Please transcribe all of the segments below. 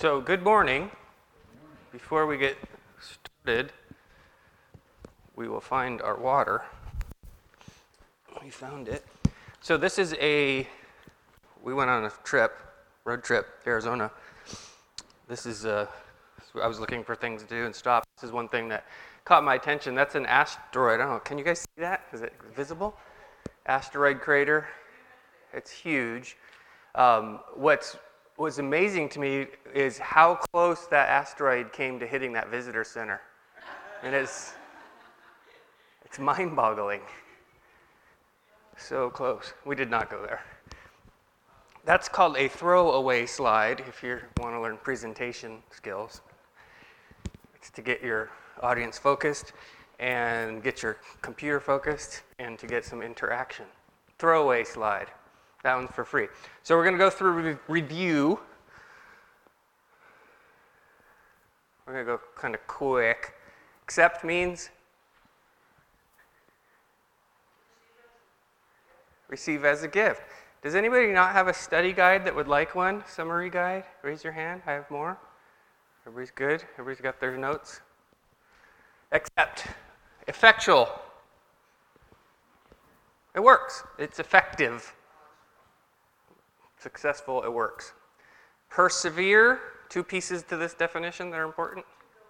So, good morning. Before we get started, we will find our water. We found it. So this is we went on a road trip to Arizona. This is, I was looking for things to do and stop. This is one thing that caught my attention. That's an asteroid. I don't know, can you guys see that? Is it visible? Asteroid crater. It's huge. What's amazing to me is how close that asteroid came to hitting that visitor center. And it's mind-boggling. So close. We did not go there. That's called a throwaway slide if you want to learn presentation skills. It's to get your audience focused and get your computer focused and to get some interaction. Throwaway slide. That one's for free. So we're going to go through review. We're going to go kind of quick. Accept means receive as a gift. Does anybody not have a study guide that would like one? Summary guide? Raise your hand. I have more. Everybody's good? Everybody's got their notes? Accept. Effectual. It works. It's effective. Successful, it works. Persevere, two pieces to this definition that are important.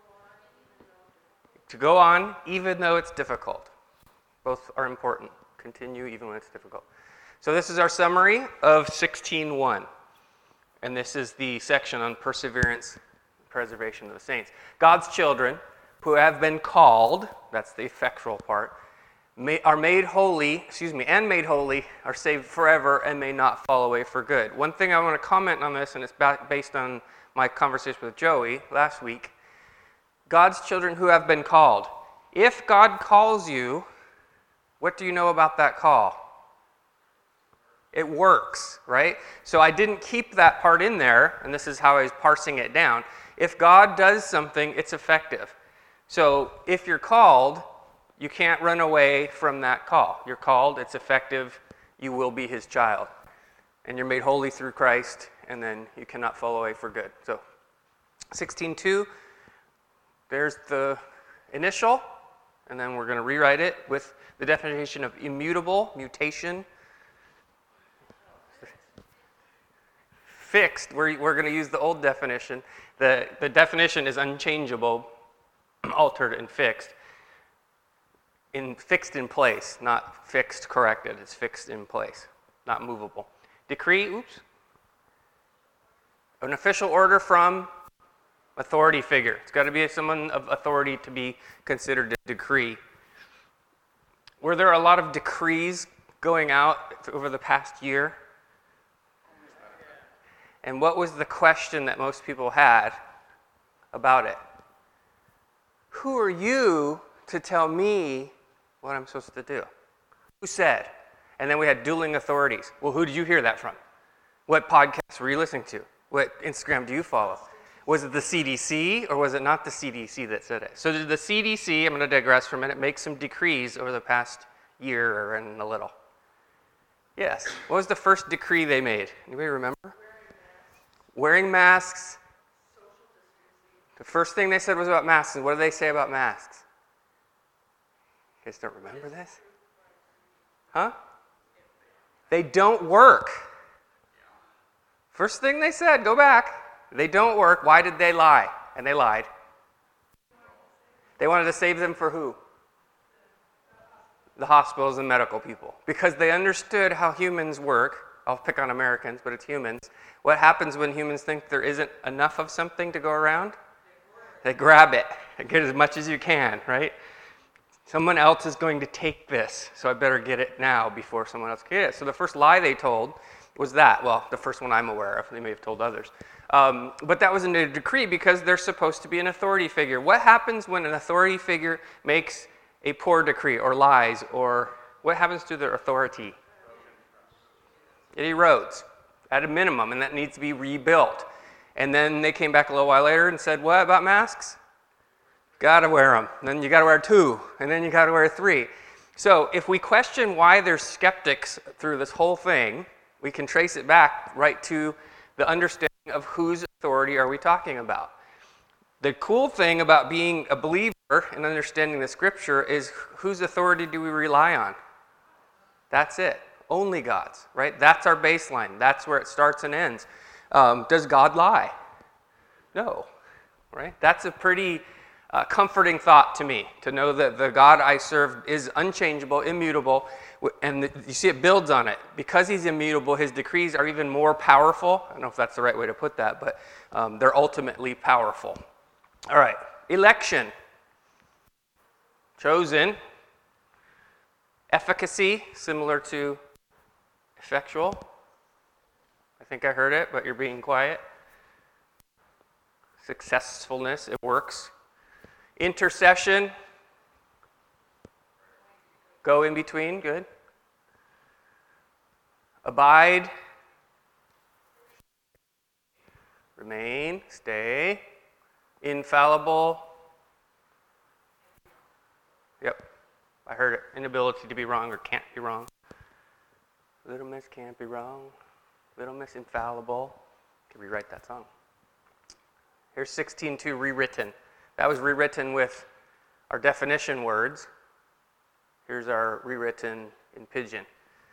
To go on, even though it's difficult. Both are important. Continue, even when it's difficult. So this is our summary of 16:1. And this is the section on perseverance, preservation of the saints. God's children who have been called, that's the effectual part, are made holy, are saved forever and may not fall away for good. One thing I want to comment on this, and it's based on my conversation with Joey last week. God's children who have been called. If God calls you, what do you know about that call? It works, right? So I didn't keep that part in there, and this is how I was parsing it down. If God does something, it's effective. So if you're called, you can't run away from that call. You're called, it's effective, you will be his child. And you're made holy through Christ, and then you cannot fall away for good. So 16:2, there's the initial, and then we're going to rewrite it with the definition of immutable, mutation. Fixed, we're going to use the old definition. The definition is unchangeable, altered, and fixed. Fixed in place, not fixed corrected. It's fixed in place, not movable. Decree, an official order from authority figure. It's got to be someone of authority to be considered a decree. Were there a lot of decrees going out over the past year? And what was the question that most people had about it? Who are you to tell me what I'm supposed to do? Who said? And then we had dueling authorities. Well, who did you hear that from? What podcasts were you listening to? What Instagram do you follow? Was it the CDC or was it not the CDC that said it? So did the CDC, I'm going to digress for a minute, make some decrees over the past year and a little? Yes. What was the first decree they made? Anybody remember? Wearing masks. The first thing they said was about masks. And what did they say about masks? You guys don't remember this? Huh? They don't work. First thing they said, go back. They don't work. Why did they lie? And they lied. They wanted to save them for who? The hospitals and medical people. Because they understood how humans work. I'll pick on Americans, but it's humans. What happens when humans think there isn't enough of something to go around? They grab it and get as much as you can, right? Someone else is going to take this, so I better get it now before someone else can get it. So the first lie they told was that. Well, the first one I'm aware of. They may have told others. But that was in a decree because they're supposed to be an authority figure. What happens when an authority figure makes a poor decree or lies, or what happens to their authority? It erodes at a minimum, and that needs to be rebuilt. And then they came back a little while later and said, what about masks? Got to wear them. Then you got to wear 2, and then you got to wear 3. So if we question why there's skeptics through this whole thing, we can trace it back right to the understanding of whose authority are we talking about? The cool thing about being a believer and understanding the scripture is whose authority do we rely on? That's it. Only God's, right? That's our baseline. That's where it starts and ends. Does God lie? No, right? That's a pretty comforting thought to me, to know that the God I serve is unchangeable, immutable, and you see it builds on it. Because he's immutable, his decrees are even more powerful. I don't know if that's the right way to put that, but they're ultimately powerful. All right, election. Chosen. Efficacy, similar to effectual. I think I heard it, but you're being quiet. Successfulness, it works. Intercession. Go in between, good. Abide. Remain, stay. Infallible. Yep, I heard it. Inability to be wrong or can't be wrong. Little Miss can't be wrong. Little Miss infallible. Could rewrite that song. Here's 16:2 rewritten. That was rewritten with our definition words. Here's our rewritten in Pidgin.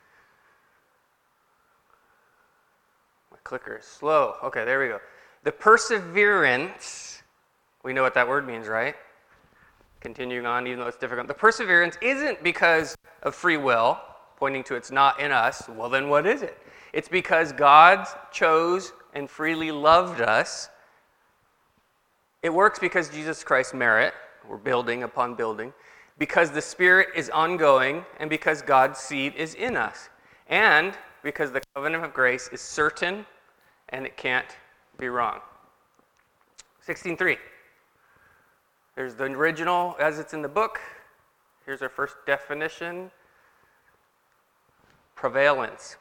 My clicker is slow. Okay, there we go. The perseverance, we know what that word means, right? Continuing on, even though it's difficult. The perseverance isn't because of free will, pointing to it's not in us. Well, then what is it? It's because God chose and freely loved us. It works because Jesus Christ's merit, we're building upon building, because the Spirit is ongoing, and because God's seed is in us, and because the covenant of grace is certain and it can't be wrong. 16:3. There's the original as it's in the book. Here's our first definition. Prevalence,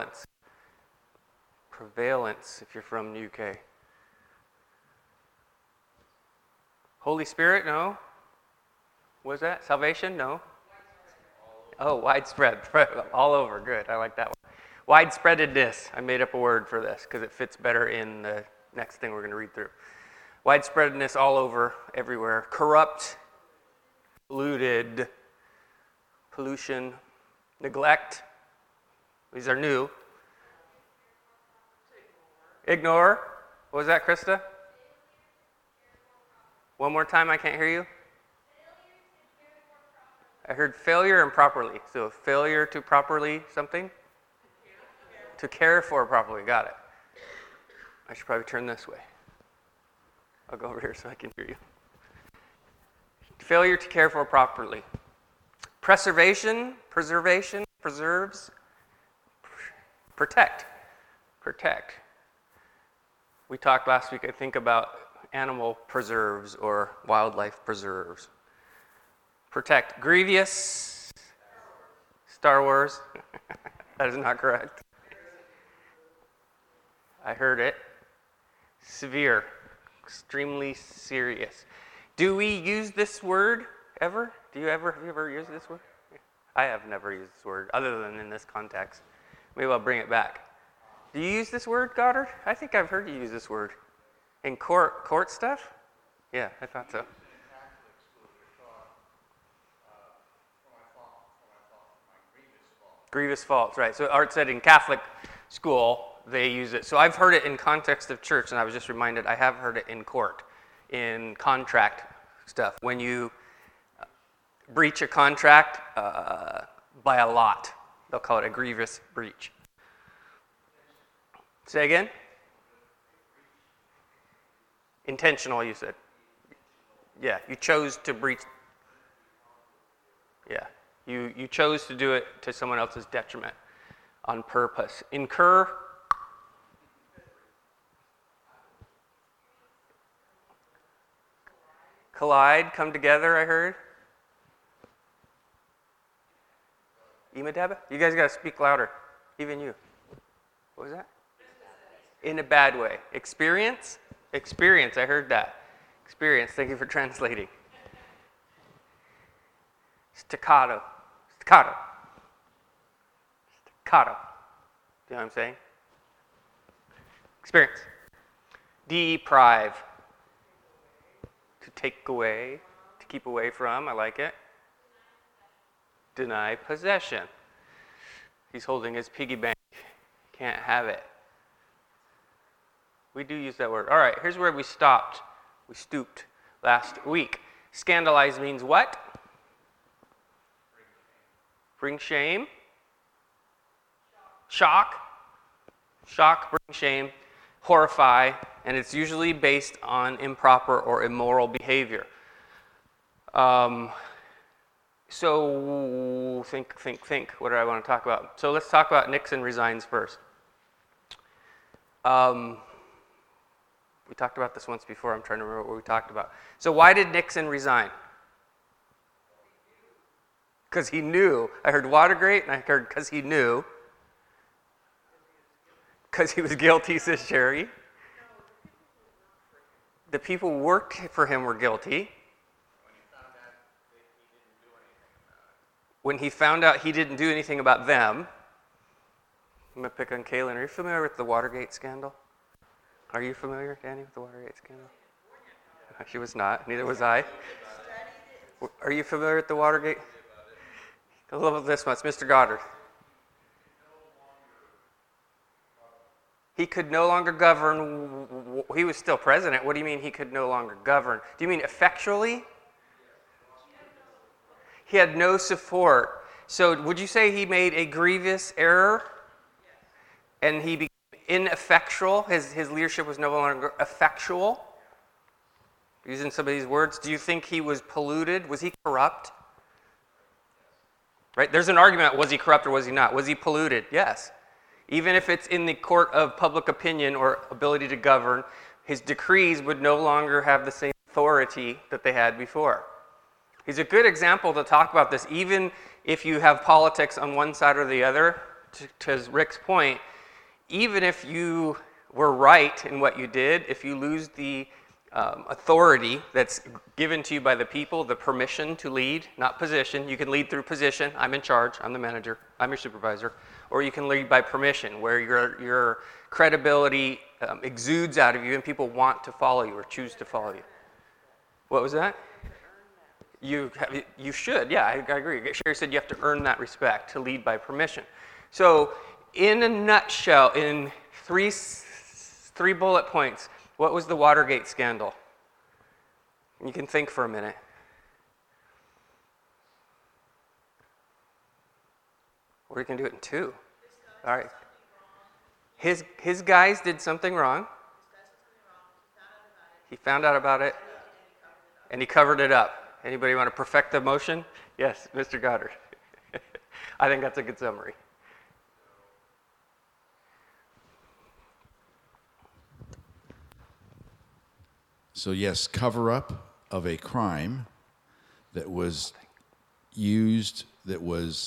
if you're from the UK. Holy Spirit, no. What was that? Salvation, no. Oh, widespread, all over, good, I like that one. Widespreadedness, I made up a word for this because it fits better in the next thing we're going to read through. Widespreadness all over, everywhere. Corrupt, polluted, pollution, neglect. These are new. Ignore. What was that, Krista? One more time, I can't hear you. I heard failure and properly. So failure to properly something? To care for properly. Got it. I should probably turn this way. I'll go over here so I can hear you. Failure to care for properly. Preservation, preserves. Protect. We talked last week, I think, about animal preserves or wildlife preserves. Protect. Grievous. Star Wars. That is not correct. I heard it. Severe. Extremely serious. Do we use this word ever? Have you ever used this word? I have never used this word, other than in this context. Maybe I'll bring it back. Do you use this word, Goddard? I think I've heard you use this word. In court stuff? Yeah, I thought so. Grievous faults, right. So Art said in Catholic school, they use it. So I've heard it in context of church, and I was just reminded I have heard it in court, in contract stuff. When you breach a contract by a lot, they'll call it a grievous breach. Say again? Intentional, you said. Yeah, you chose to breach. Yeah, you chose to do it to someone else's detriment on purpose. Incur. Collide, come together, I heard. Imadaba? You guys got to speak louder. Even you. What was that? In a bad way. Experience, I heard that. Experience, thank you for translating. Staccato. Do you know what I'm saying? Experience. Deprive. To take away, to keep away from, I like it. Deny possession. He's holding his piggy bank. Can't have it. We do use that word. All right, here's where we stopped. We stooped last week. Scandalize means what? Bring shame. Shock. Shock, bring shame. Horrify, and it's usually based on improper or immoral behavior. So think. What do I want to talk about? So let's talk about Nixon resigns first. We talked about this once before. I'm trying to remember what we talked about. So why did Nixon resign? Because he knew. I heard Watergate, and I heard because he knew. Because he was guilty, says Sherry. The people who worked for him were guilty. When he found out he didn't do anything about them. I'm going to pick on Kaylin. Are you familiar with the Watergate scandal? Are you familiar, Danny, with the Watergate scandal? She was not. Neither was I. Are you familiar with the Watergate? I love this much. Mr. Goddard. He could no longer govern. He was still president. What do you mean he could no longer govern? Do you mean effectually? He had no support. So would you say he made a grievous error? And he became ineffectual? His leadership was no longer effectual? Using some of these words, do you think he was polluted? Was he corrupt? Right? There's an argument, was he corrupt or was he not? Was he polluted? Yes. Even if it's in the court of public opinion or ability to govern, his decrees would no longer have the same authority that they had before. He's a good example to talk about this, even if you have politics on one side or the other. To Rick's point, even if you were right in what you did, if you lose the authority that's given to you by the people, the permission to lead, not position. You can lead through position. I'm in charge. I'm the manager. I'm your supervisor. Or you can lead by permission, where your credibility exudes out of you and people want to follow you or choose to follow you. What was that? You should. Yeah, I agree. Sherry said you have to earn that respect to lead by permission. So in a nutshell, in three bullet points, what was the Watergate scandal? You can think for a minute. Or you can do it in two. All right. His guys did something wrong. He found out about it. And he covered it up. Anybody want to perfect the motion? Yes, Mr. Goddard. I think that's a good summary. So yes, cover-up of a crime that was used, that was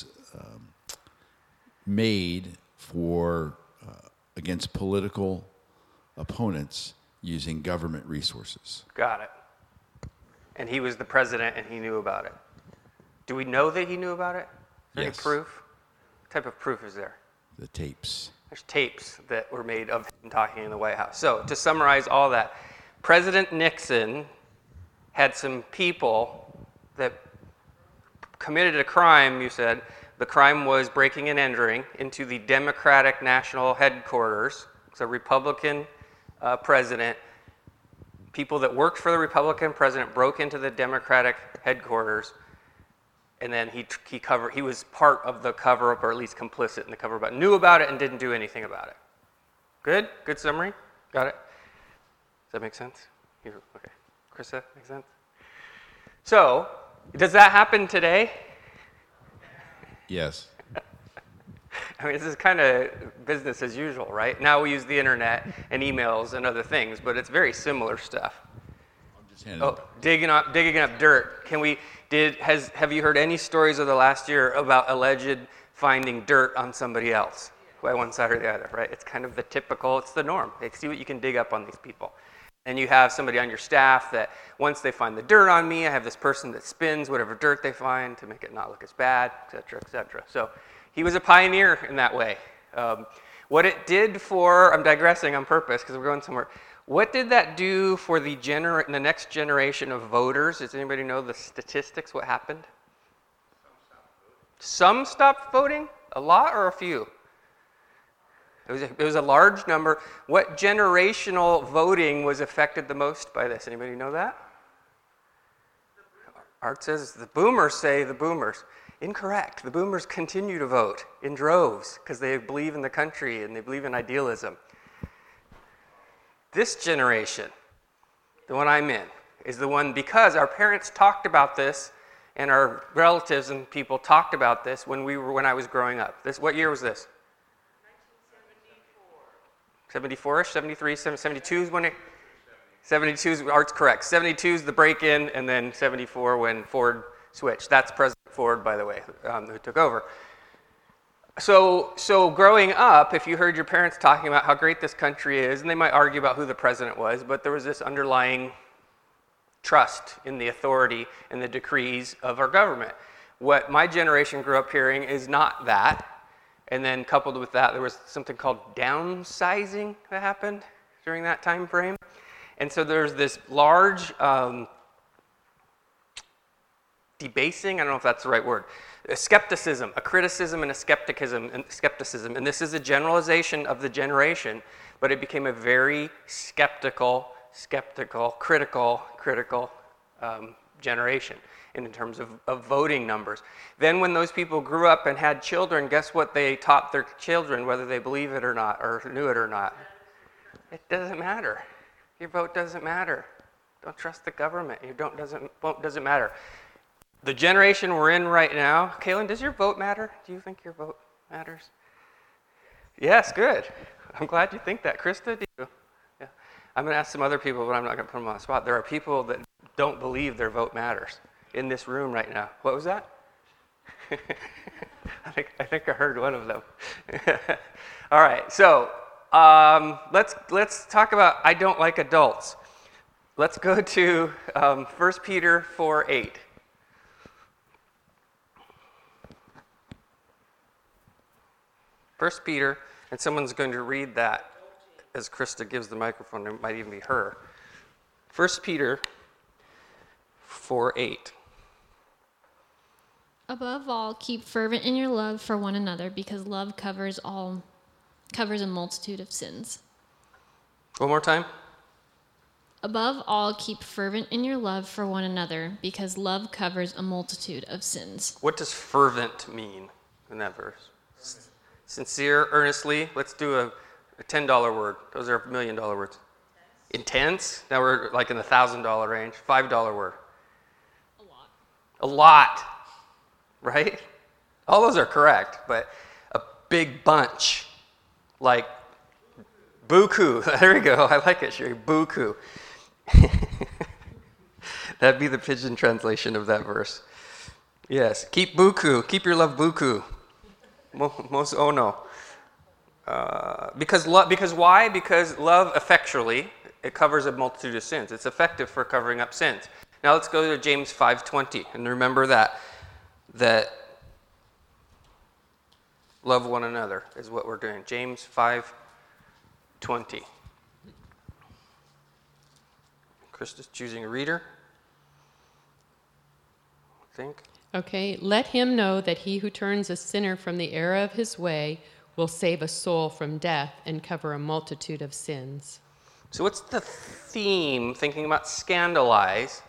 made for against political opponents using government resources. Got it. And he was the president and he knew about it. Do we know that he knew about it? Is there any proof? What type of proof is there? The tapes. There's tapes that were made of him talking in the White House. So to summarize all that, President Nixon had some people that committed a crime, you said. The crime was breaking and entering into the Democratic National Headquarters. It's a Republican president. People that worked for the Republican president broke into the Democratic headquarters, and then he was part of the cover-up, or at least complicit in the cover-up. Knew about it and didn't do anything about it. Good? Good summary? Got it? Does that make sense? Okay. Krista, make sense? So, does that happen today? Yes. I mean, this is kind of business as usual, right? Now we use the internet and emails and other things, but it's very similar stuff. Digging up dirt. Have you heard any stories of the last year about alleged finding dirt on somebody else, by one side or the other, right? It's kind of the typical, it's the norm. They see what you can dig up on these people. And you have somebody on your staff that once they find the dirt on me, I have this person that spins whatever dirt they find to make it not look as bad, et cetera, et cetera. So he was a pioneer in that way. What it did for, I'm digressing on purpose because we're going somewhere. What did that do for the next generation of voters? Does anybody know the statistics? What happened? Some stopped voting? A lot or a few? It was a large number. What generational voting was affected the most by this? Anybody know that? Art says the boomers say the boomers. Incorrect. The boomers continue to vote in droves because they believe in the country and they believe in idealism. This generation, the one I'm in, is the one because our parents talked about this and our relatives and people talked about this when I was growing up. What year was this? 74-ish, 73, 72 is when it... 72 is, Art's correct. 72 is the break-in, and then 74 when Ford switched. That's President Ford, by the way, who took over. So growing up, if you heard your parents talking about how great this country is, and they might argue about who the president was, but there was this underlying trust in the authority and the decrees of our government. What my generation grew up hearing is not that. And then coupled with that, there was something called downsizing that happened during that time frame. And so there's this large debasing, I don't know if that's the right word, a skepticism, a criticism and a skepticism. And this is a generalization of the generation, but it became a very skeptical, critical generation in terms of voting numbers. Then when those people grew up and had children, guess what they taught their children, whether they believe it or not, or knew it or not? It doesn't matter. Your vote doesn't matter. Don't trust the government. Vote doesn't matter. The generation we're in right now, Kaylin, does your vote matter? Do you think your vote matters? Yes, good. I'm glad you think that. Krista, do you? Yeah. I'm going to ask some other people, but I'm not going to put them on the spot. There are people that don't believe their vote matters in this room right now. What was that? I think I heard one of them. All right, so let's talk about I don't like adults. Let's go to 1 Peter 4:8. First Peter, and someone's going to read that as Krista gives the microphone. It might even be her. 1 Peter 4:8. Above all, keep fervent in your love for one another, because love covers a multitude of sins. One more time. Above all, keep fervent in your love for one another, because love covers a multitude of sins. What does fervent mean in that verse? Sincere, earnestly. Let's do a $10 word. Those are $1 million words. Intense. Now we're like in the $1,000 range. $5 word. A lot. Right? All those are correct, but a big bunch. Like buku. There we go. I like it, Sherry. Buku. That'd be the pidgin translation of that verse. Yes. Keep buku. Keep your love buku. Mos ono. Because why? Because love effectually, it covers a multitude of sins. It's effective for covering up sins. Now let's go to James 5:20 and remember that love one another is what we're doing. James 5:20. Krista's choosing a reader. I think. Okay, let him know that he who turns a sinner from the error of his way will save a soul from death and cover a multitude of sins. So what's the theme, thinking about scandalize?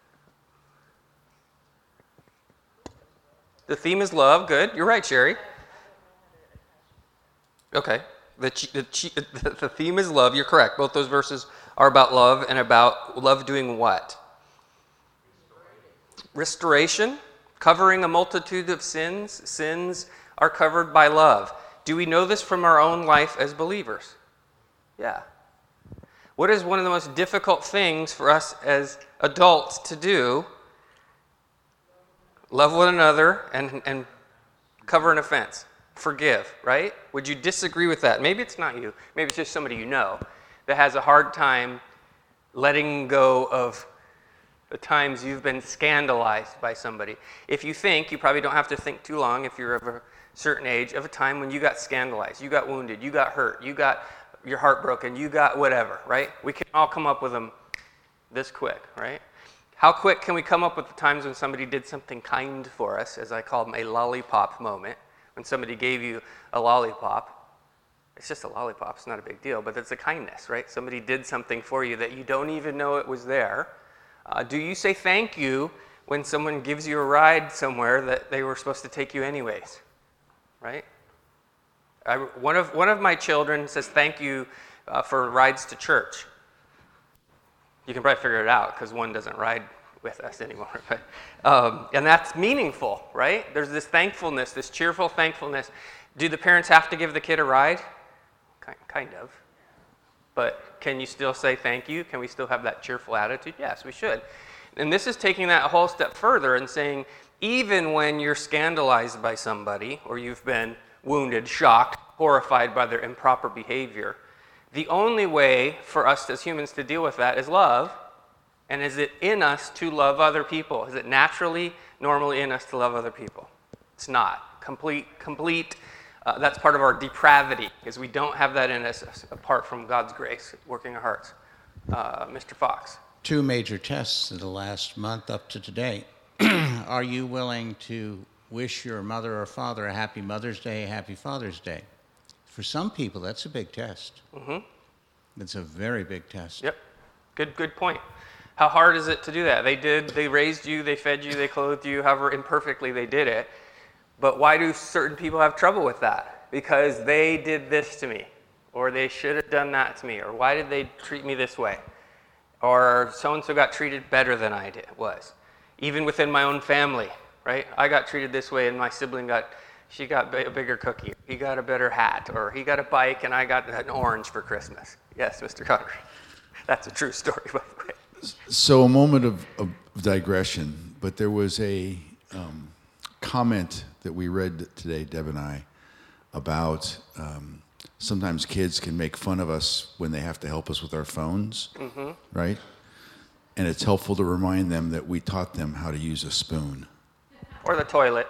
The theme is love. Good. You're right, Sherry. Okay. The theme is love. You're correct. Both those verses are about love and about love doing what? Restoration. Covering a multitude of sins. Sins are covered by love. Do we know this from our own life as believers? Yeah. What is one of the most difficult things for us as adults to do? Love one another and cover an offense. Forgive, right? Would you disagree with that? Maybe it's not you. Maybe it's just somebody you know that has a hard time letting go of the times you've been scandalized by somebody. If you think, you probably don't have to think too long if you're of a certain age, of a time when you got scandalized, you got wounded, you got hurt, you got you're heartbroken, you got whatever, right? We can all come up with them this quick, right? How quick can we come up with the times when somebody did something kind for us, as I call them a lollipop moment, when somebody gave you a lollipop? It's just a lollipop, it's not a big deal, but it's a kindness, right? Somebody did something for you that you don't even know it was there. Do you say thank you when someone gives you a ride somewhere that they were supposed to take you anyways, right? One of my children says thank you for rides to church. You can probably figure it out because one doesn't ride with us anymore. But, and that's meaningful, right? There's this thankfulness, this cheerful thankfulness. Do the parents have to give the kid a ride? Kind of. But can you still say thank you? Can we still have that cheerful attitude? Yes, we should. And this is taking that a whole step further and saying, even when you're scandalized by somebody, or you've been wounded, shocked, horrified by their improper behavior, the only way for us as humans to deal with that is love. And is it in us to love other people? Is it naturally, normally in us to love other people? It's not. Complete. That's part of our depravity, because we don't have that in us apart from God's grace working our hearts. Mr. Fox. 2 major tests in the last month up to today. Are you willing to wish your mother or father a happy Mother's Day, a happy Father's Day? For some people, that's a big test. Mm-hmm. It's a very big test. Yep. Good point. How hard is it to do that? They raised you, they fed you, they clothed you, however imperfectly they did it. But why do certain people have trouble with that? Because they did this to me, or they should have done that to me, or why did they treat me this way? Or so-and-so got treated better than I was. Even within my own family, right? I got treated this way and my sibling she got a bigger cookie, he got a better hat, or he got a bike and I got an orange for Christmas. Yes, Mr. Connery. That's a true story, by the way. So a moment of digression, but there was a comment that we read today, Deb and I, about sometimes kids can make fun of us when they have to help us with our phones, right? And it's helpful to remind them that we taught them how to use a spoon. Or the toilet.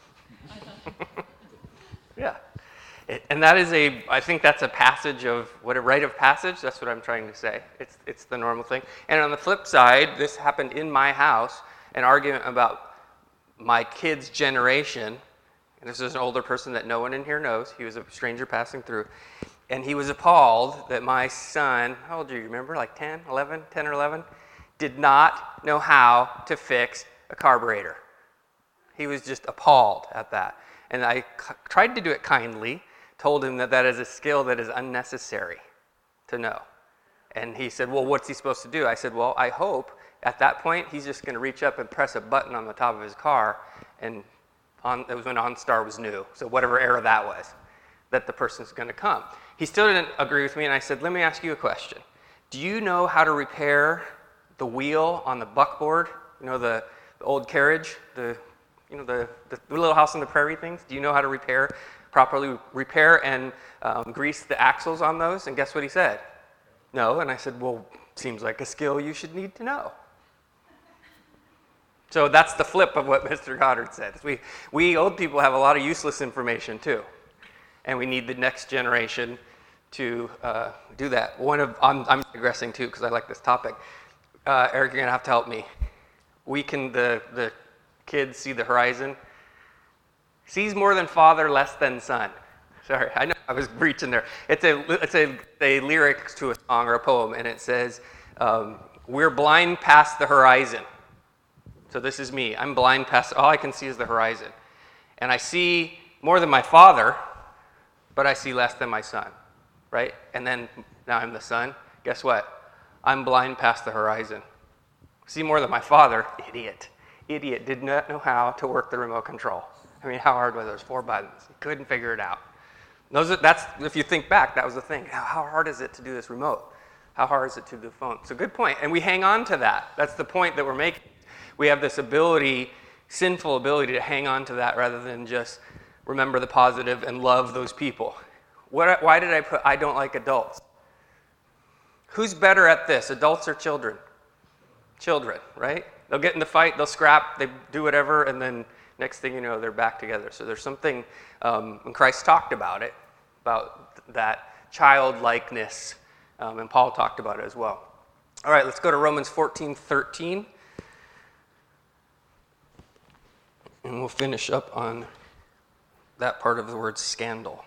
Yeah. And that is I think that's a passage of, a rite of passage? That's what I'm trying to say. It's the normal thing. And on the flip side, this happened in my house, an argument about my kid's generation. And this is an older person that no one in here knows. He was a stranger passing through. And he was appalled that my son, how old do you remember, like 10 or 11, did not know how to fix a carburetor. He was just appalled at that. And I tried to do it kindly, told him that is a skill that is unnecessary to know. And he said, well, what's he supposed to do? I said, well, I hope at that point he's just going to reach up and press a button on the top of his car, and it was when OnStar was new, so whatever era that was, that the person's going to come. He still didn't agree with me, and I said, let me ask you a question. Do you know how to repair the wheel on the buckboard? You know, the old carriage, the Little House on the Prairie things? Do you know how to properly repair and grease the axles on those? And guess what he said? No. And I said, well, seems like a skill you should need to know. So that's the flip of what Mr. Goddard said. We old people have a lot of useless information too, and we need the next generation to do that. I'm digressing too because I like this topic. Eric, you're gonna have to help me. The kids see the horizon. Sees more than father, less than son. Sorry, I know I was reaching there. It's a lyric to a song or a poem, and it says, we're blind past the horizon. So this is me. I'm blind past, all I can see is the horizon. And I see more than my father, but I see less than my son, right? And then now I'm the son. Guess what? I'm blind past the horizon. See more than my father, idiot, did not know how to work the remote control. I mean, how hard was it? There's 4 buttons. He couldn't figure it out. That's if you think back, that was the thing. How hard is it to do this remote? How hard is it to do the phone? It's a good point, and we hang on to that. That's the point that we're making. We have this sinful ability to hang on to that rather than just remember the positive and love those people. Why did I put, I don't like adults? Who's better at this, adults or children? Children, right? They'll get in the fight, they'll scrap, they do whatever, and then next thing you know, they're back together. So there's something, when Christ talked about it, about that childlikeness. And Paul talked about it as well. All right, let's go to Romans 14:13. And we'll finish up on that part of the word scandal.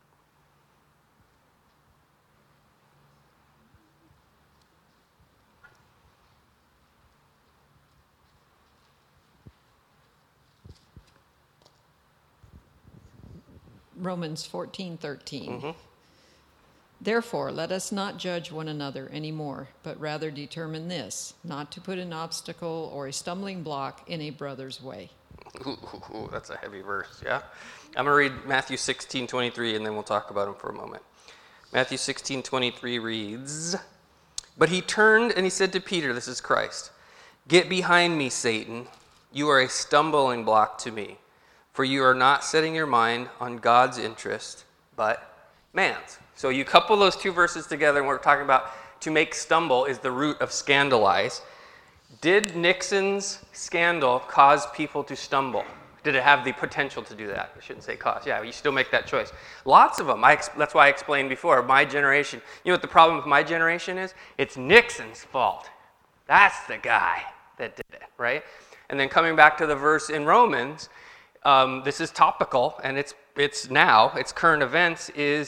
Romans 14:13. Therefore, let us not judge one another anymore, but rather determine this, not to put an obstacle or a stumbling block in a brother's way. Ooh, that's a heavy verse, yeah? I'm going to read Matthew 16:23, and then we'll talk about him for a moment. Matthew 16:23 reads, "But he turned and he said to Peter," this is Christ, "Get behind me, Satan. You are a stumbling block to me, for you are not setting your mind on God's interest, but man's." So you couple those two verses together, and we're talking about to make stumble is the root of scandalize. Did Nixon's scandal cause people to stumble? Did it have the potential to do that? I shouldn't say cause. Yeah, you still make that choice. Lots of them. That's why I explained before, my generation. You know what the problem with my generation is? It's Nixon's fault. That's the guy that did it, right? And then coming back to the verse in Romans, this is topical, and it's current events,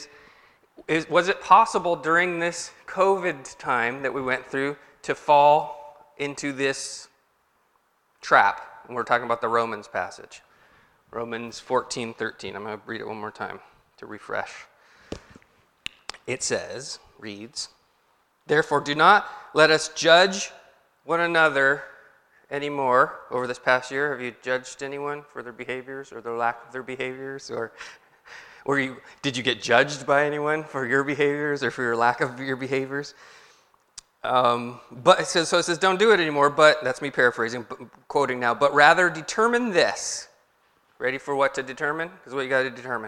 was it possible during this COVID time that we went through to fall into this trap? And we're talking about the Romans passage. Romans 14:13. I'm going to read it one more time to refresh. It reads, "Therefore do not let us judge one another anymore." Over this past year, have you judged anyone for their behaviors or their lack of their behaviors? Or did you get judged by anyone for your behaviors or for your lack of your behaviors? But it says, don't do it anymore, but, that's me paraphrasing, quoting now, "but rather determine this." Ready for what to determine? Because what you got to determine.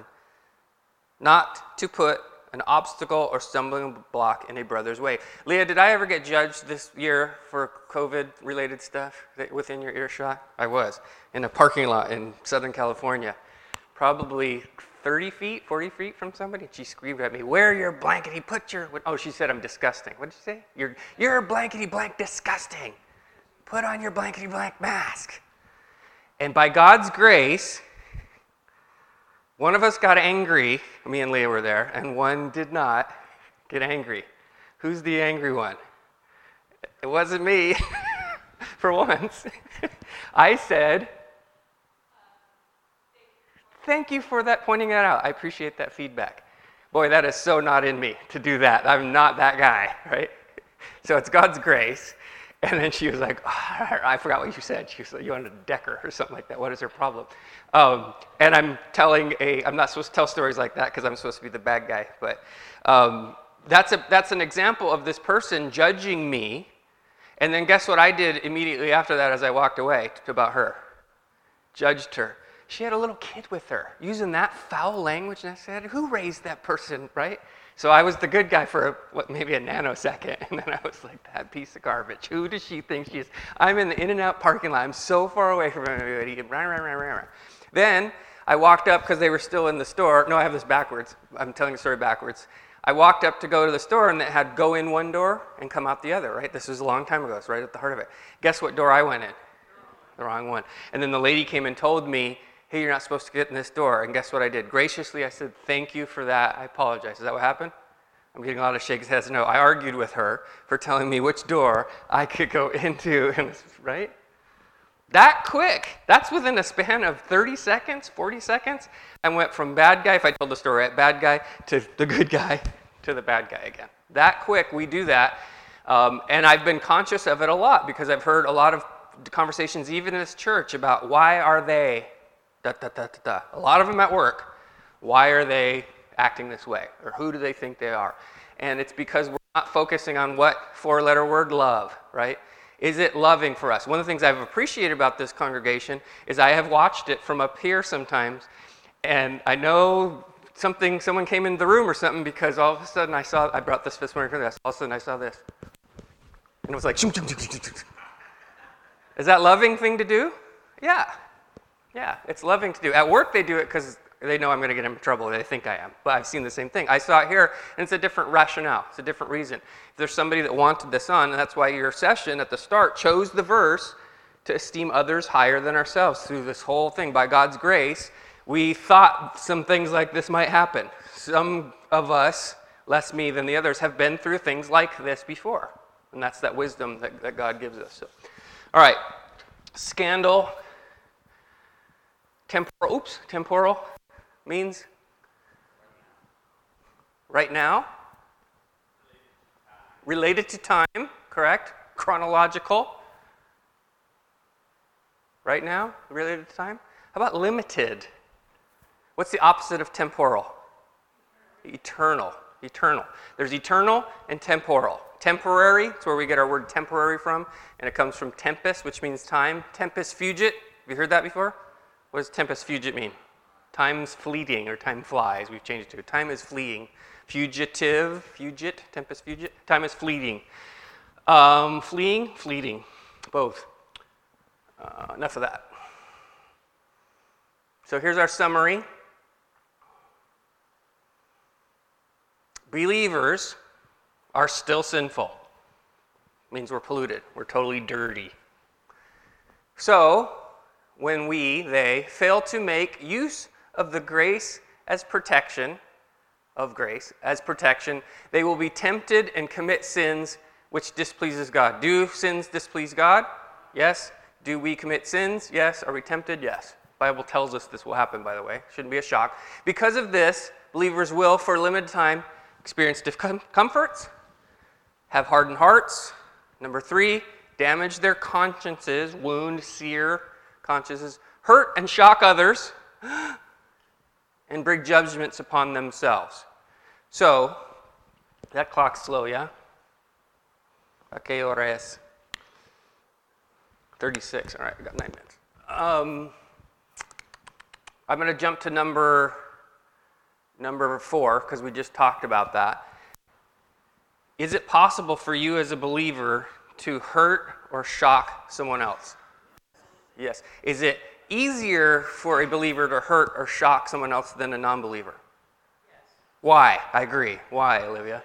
"Not to put an obstacle or stumbling block in a brother's way." Leah, did I ever get judged this year for COVID-related stuff within your earshot? I was, in a parking lot in Southern California, probably 30 feet, 40 feet from somebody. She screamed at me, "Wear your blankety, put your..." Oh, she said I'm disgusting. What did she say? You're blankety blank disgusting. Put on your blankety blank mask. And by God's grace, one of us got angry. Me and Leah were there, and one did not get angry. Who's the angry one? It wasn't me, for once. I said, "Thank you for pointing that out. I appreciate that feedback." Boy, that is so not in me to do that. I'm not that guy, right? So it's God's grace. And then she was like, I forgot what you said. She was like, you wanted to deck her or something like that. What is her problem? And I'm not supposed to tell stories like that because I'm supposed to be the bad guy. But that's an example of this person judging me. And then guess what I did immediately after that as I walked away about her? Judged her. She had a little kid with her, using that foul language, and I said, who raised that person, right? So I was the good guy for maybe a nanosecond, and then I was like, that piece of garbage. Who does she think she is? I'm in the In-N-Out parking lot. I'm so far away from everybody. Then I walked up because they were still in the store. No, I have this backwards. I'm telling the story backwards. I walked up to go to the store, and it had go in one door and come out the other, right? This was a long time ago. It's right at the heart of it. Guess what door I went in? The wrong one. And then the lady came and told me, hey, you're not supposed to get in this door. And guess what I did? Graciously, I said, thank you for that. I apologize. Is that what happened? I'm getting a lot of shakes heads. No, I argued with her for telling me which door I could go into, right? That quick. That's within a span of 30 seconds, 40 seconds. I went from bad guy, if I told the story right, bad guy to the good guy to the bad guy again. That quick, we do that. And I've been conscious of it a lot because I've heard a lot of conversations, even in this church, about why are they... A lot of them at work. Why are they acting this way? Or who do they think they are? And it's because we're not focusing on what four-letter word? Love, right? Is it loving for us? One of the things I've appreciated about this congregation is I have watched it from up here sometimes, and I know someone came into the room or something because all of a sudden I brought this morning for this, all of a sudden I saw this. And it was like, is that loving thing to do? Yeah. Yeah, it's loving to do. At work, they do it because They know I'm going to get in trouble. They think I am. But I've seen the same thing. I saw it here, and it's a different rationale. It's a different reason. If there's somebody that wanted this on, and that's why your session at the start chose the verse to esteem others higher than ourselves. Through this whole thing, by God's grace, we thought some things like this might happen. Some of us, less me than the others, have been through things like this before. And that's that wisdom that God gives us. So, all right. Scandal. Temporal means right now. Related to time, correct? Chronological. Right now, related to time. How about limited? What's the opposite of temporal? Eternal. There's eternal and temporal. Temporary, it's where we get our word temporary from, and it comes from tempus, which means time. Tempus fugit, have you heard that before? What does tempus fugit mean? Time's fleeting, or time flies, we've changed it to. Time is fleeing. Fugit, tempus fugit. Time is fleeting. Fleeting, both. Enough of that. So here's our summary. Believers are still sinful. Means we're polluted. We're totally dirty. So, when they fail to make use of the grace as protection, they will be tempted and commit sins which displeases God. Do sins displease God? Yes. Do we commit sins? Yes. Are we tempted? Yes. The Bible tells us this will happen, by the way. Shouldn't be a shock. Because of this, believers will, for a limited time, experience discomforts, have hardened hearts. Number 3, damage their consciences, wound, sear consciences, hurt and shock others, and bring judgments upon themselves. So, that clock's slow, yeah? ¿A qué hora es? 36. All right, I got 9 minutes. I'm going to jump to number 4, because we just talked about that. Is it possible for you as a believer to hurt or shock someone else? Yes. Is it easier for a believer to hurt or shock someone else than a non-believer? Yes. Why? I agree. Why, Olivia?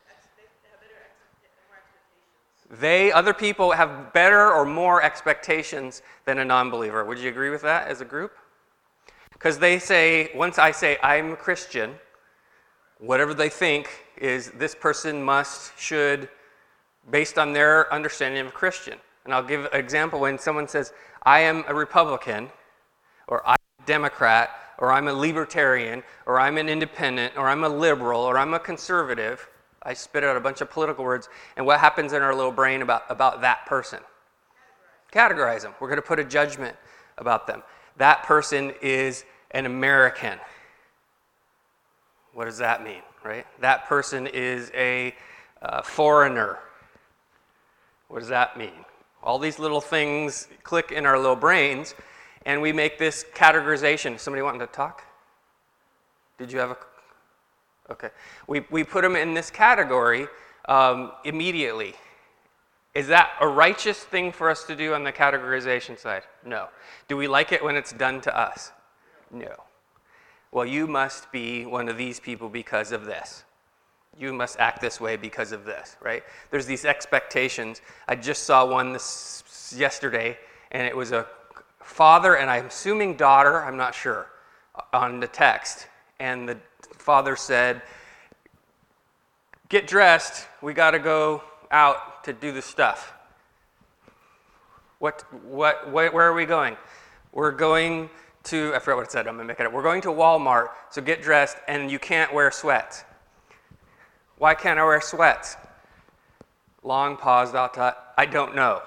Other people have better or more expectations than a non-believer. Would you agree with that as a group? Because they say, once I say I'm a Christian, whatever they think is this person should, based on their understanding of a Christian. And I'll give an example when someone says, I am a Republican, or I'm a Democrat, or I'm a libertarian, or I'm an independent, or I'm a liberal, or I'm a conservative. I spit out a bunch of political words, and what happens in our little brain about that person? Categorize them. We're going to put a judgment about them. That person is an American. What does that mean, right? That person is a foreigner. What does that mean? All these little things click in our little brains, and we make this categorization. Somebody wanting to talk? Did you have a... Okay. We put them in this category immediately. Is that a righteous thing for us to do on the categorization side? No. Do we like it when it's done to us? No. Well, you must be one of these people because of this. You must act this way because of this, right? There's these expectations. I just saw one yesterday, and it was a father and I'm assuming daughter, I'm not sure, on the text. And the father said, get dressed, we got to go out to do the stuff. Where are we going? We're going to, I forgot what it said, I'm going to make it up. We're going to Walmart, so get dressed, and you can't wear sweats. Why can't I wear sweats? Long pause, I don't know.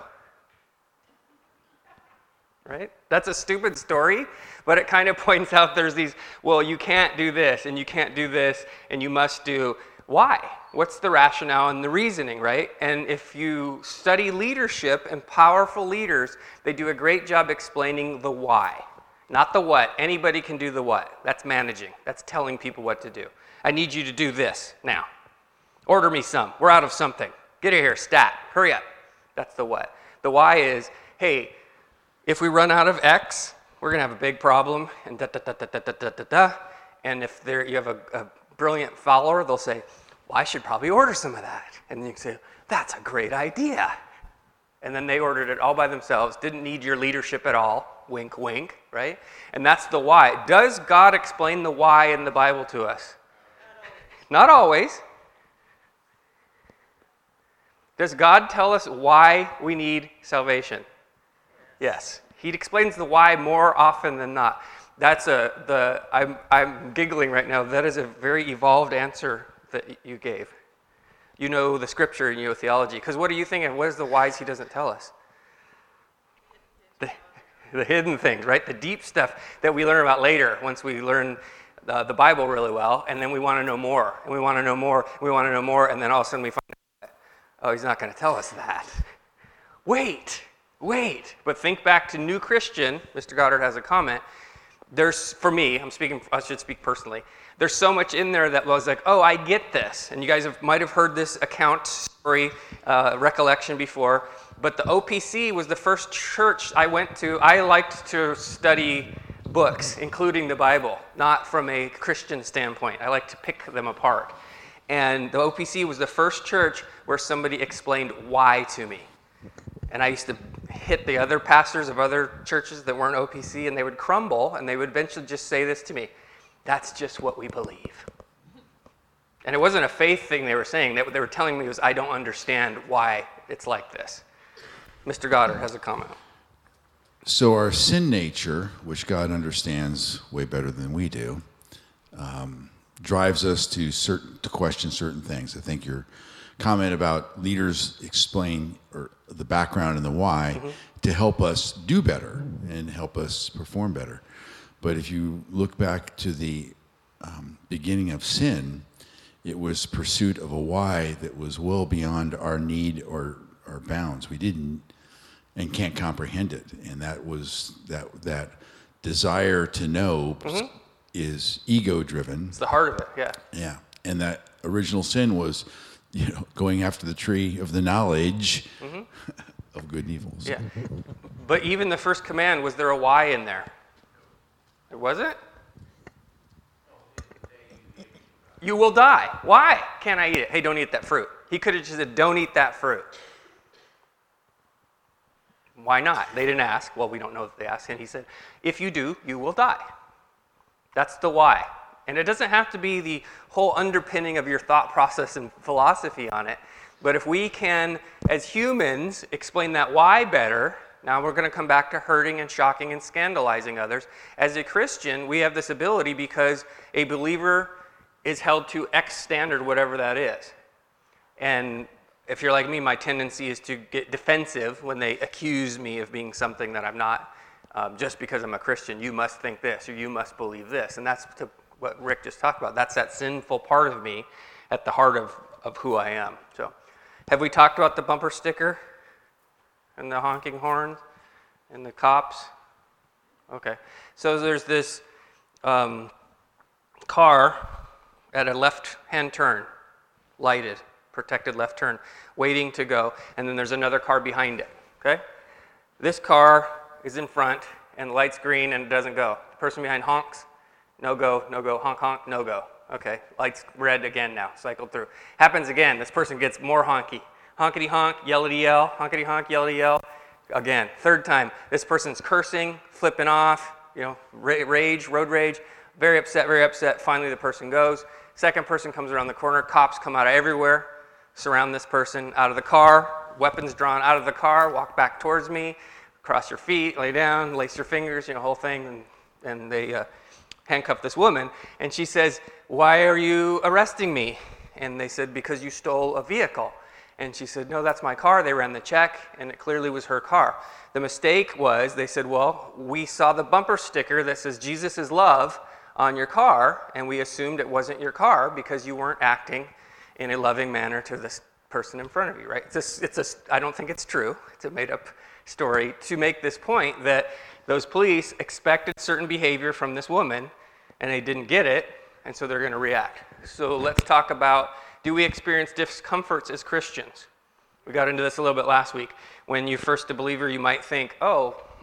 Right? That's a stupid story, but it kind of points out there's these, well, you can't do this, and you can't do this, and you must do. Why? What's the rationale and the reasoning, right? And if you study leadership and powerful leaders, they do a great job explaining the why, not the what. Anybody can do the what. That's managing. That's telling people what to do. I need you to do this now. Order me some. We're out of something. Get it here, stat. Hurry up. That's the what. The why is, hey, if we run out of X, we're going to have a big problem, and da-da-da-da-da-da-da-da. And if you have a brilliant follower, they'll say, well, I should probably order some of that. And then you can say, that's a great idea. And then they ordered it all by themselves, didn't need your leadership at all, wink, wink, right? And that's the why. Does God explain the why in the Bible to us? Not always. Does God tell us why we need salvation? Yes. He explains the why more often than not. I'm giggling right now. That is a very evolved answer that you gave. You know the scripture and you know theology. Because what are you thinking? What is the whys he doesn't tell us? The hidden things, right? The deep stuff that we learn about later once we learn the Bible really well. And then we want to know more. And we want to know more. And we want to know more. And then all of a sudden we find out, oh, he's not going to tell us that. Wait. But think back to New Christian. Mr. Goddard has a comment. For me, I should speak personally. There's so much in there that was like, oh, I get this. And you guys might have heard this account story, recollection before. But the OPC was the first church I went to. I liked to study books, including the Bible, not from a Christian standpoint. I like to pick them apart. And the OPC was the first church where somebody explained why to me. And I used to hit the other pastors of other churches that weren't OPC, and they would crumble, and they would eventually just say this to me, that's just what we believe. And it wasn't a faith thing they were saying. What they were telling me was, I don't understand why it's like this. Mr. Goddard has a comment. So our sin nature, which God understands way better than we do, drives us to question certain things. I think your comment about leaders explain or the background and the why to help us do better and help us perform better. But if you look back to the beginning of sin, it was pursuit of a why that was well beyond our need or our bounds. We didn't and can't comprehend it. And that was that desire to know is ego-driven. It's the heart of it, yeah. Yeah. And that original sin was, going after the tree of the knowledge of good and evil. Yeah. But even the first command, was there a why in there? There wasn't? You will die. Why can't I eat it? Hey, don't eat that fruit. He could have just said, don't eat that fruit. Why not? They didn't ask. Well, we don't know that they asked. And he said, if you do, you will die. That's the why. And it doesn't have to be the whole underpinning of your thought process and philosophy on it. But if we can, as humans, explain that why better, now we're going to come back to hurting and shocking and scandalizing others. As a Christian, we have this ability because a believer is held to X standard, whatever that is. And if you're like me, my tendency is to get defensive when they accuse me of being something that I'm not. Just because I'm a Christian, you must think this or you must believe this. And that's what Rick just talked about. That's that sinful part of me at the heart of who I am. So, have we talked about the bumper sticker and the honking horns and the cops? Okay. So there's this car at a left-hand turn, lighted, protected left turn, waiting to go, and then there's another car behind it, okay? This car is in front, and the light's green, and it doesn't go. The person behind honks, no go, honk, honk, no go. Okay, light's red again now, cycled through. Happens again, this person gets more honky. Honkity honk, yellity yell, honkity honk, yellity yell. Again, third time, this person's cursing, flipping off, rage, road rage, very upset. Finally, the person goes. Second person comes around the corner, cops come out of everywhere, surround this person out of the car, weapons drawn out of the car, walk back towards me, cross your feet, lay down, lace your fingers, whole thing, and they handcuff this woman, and she says, why are you arresting me? And they said, because you stole a vehicle. And she said, no, that's my car. They ran the check, and it clearly was her car. The mistake was, they said, well, we saw the bumper sticker that says Jesus is love on your car, and we assumed it wasn't your car because you weren't acting in a loving manner to this person in front of you, right? I don't think it's true. It's a made-up story to make this point that those police expected certain behavior from this woman, and they didn't get it, and so they're going to react. So let's talk about, do we experience discomforts as Christians? We got into this a little bit last week. When you're first a believer, you might think, oh,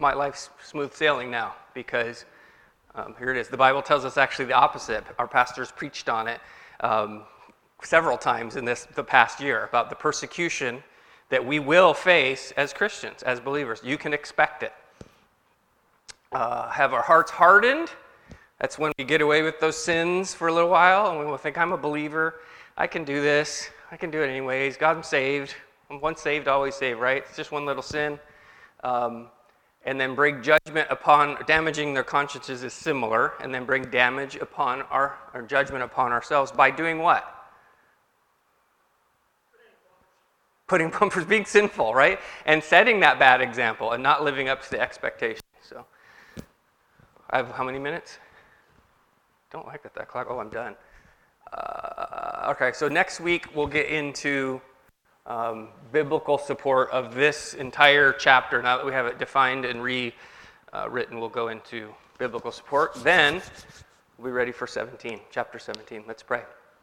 my life's smooth sailing now, because here it is. The Bible tells us actually the opposite. Our pastors preached on it several times in the past year about the persecution that we will face as Christians, as believers. You can expect it. Have our hearts hardened? That's when we get away with those sins for a little while, and we will think, I'm a believer. I can do this. I can do it anyways. God, I'm saved. I'm once saved, always saved, right? It's just one little sin. And then bring judgment upon, damaging their consciences is similar, and then bring damage upon our judgment upon ourselves by doing what? Putting bumpers, being sinful, right? And setting that bad example and not living up to the expectation. So, I have how many minutes? Don't like that clock. Oh, I'm done. Okay, so next week we'll get into biblical support of this entire chapter. Now that we have it defined and rewritten, we'll go into biblical support. Then we'll be ready for chapter 17. Let's pray.